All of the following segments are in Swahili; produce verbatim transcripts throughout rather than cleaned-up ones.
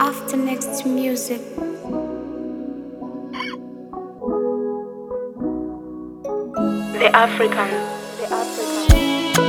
After next music. The African. The African.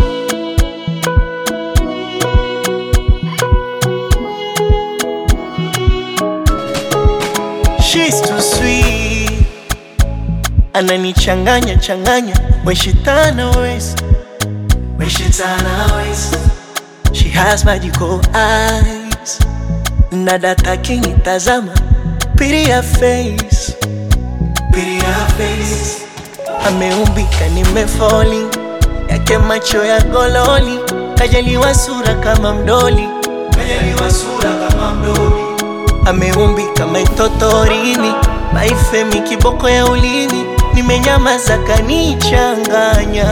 She's too sweet, ananichanganya changanya when she turn her waist, when she turn her waist. She has magical eyes, na data kinitazama, pity her face, pity her face. Ameumbika nimefalling, yake macho ya gololi, kajaliwa sura kama mdoli, kajaliwa sura kama mdoli. Ameumbika maitotorini, maifemi kiboko ya ulimi, nimenyamaza kanichanganya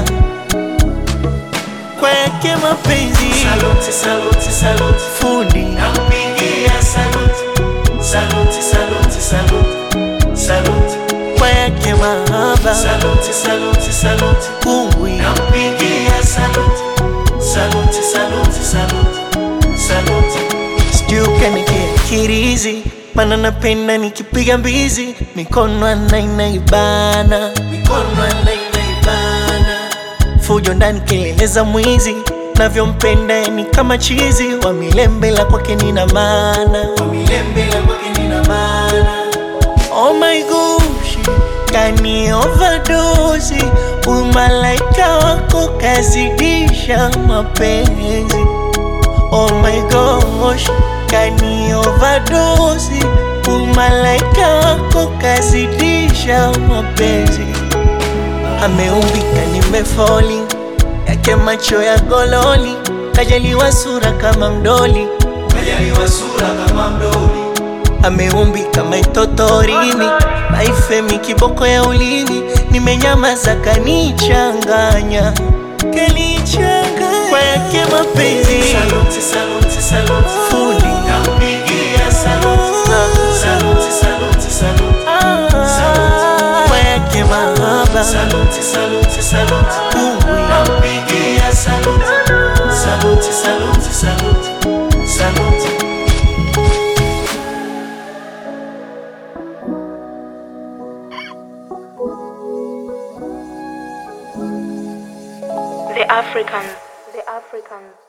kwa yake mapenzi. Saluti, saluti, saluti, fundi nampigia saluti, saluti, saluti, saluti, saluti kwa yake mahaba. Saluti, saluti, saluti, kungwi nampigia saluti, saluti, saluti, saluti, saluti. Sijui ukanikia kirizi, mana napenda nikipiga mbizi, mikono anainaibana, mikono anainaibana, fujo ndani kelele za mwizi, navyompenda ni kama chizi, wa milembela kwake nina maana, wa milembela kwake nina maana. Oh my gosh, kani overdose, umalaika wako kazidisha mapenzi. Oh my gosh, kani overdose, umalaika wako kazidisha mapenzi. Ameumbika nimefalling, yake macho ya gololi, kajaliwa sura kama mdoli, kajaliwa sura kama mdoli. Ameumbika maitotorini, maifemi kiboko ya ulimi, nimenyamaza kanichanganya, kanichanganya kwa yake mapenzi. Saluti, saluti, saluti, fundi nampigia saluti, saluti, saluti, saluti, saluti kwa yake mahaba. Saluti, saluti, saluti, kungwi nampigia saluti, saluti, saluti, saluti, saluti. The African. The African.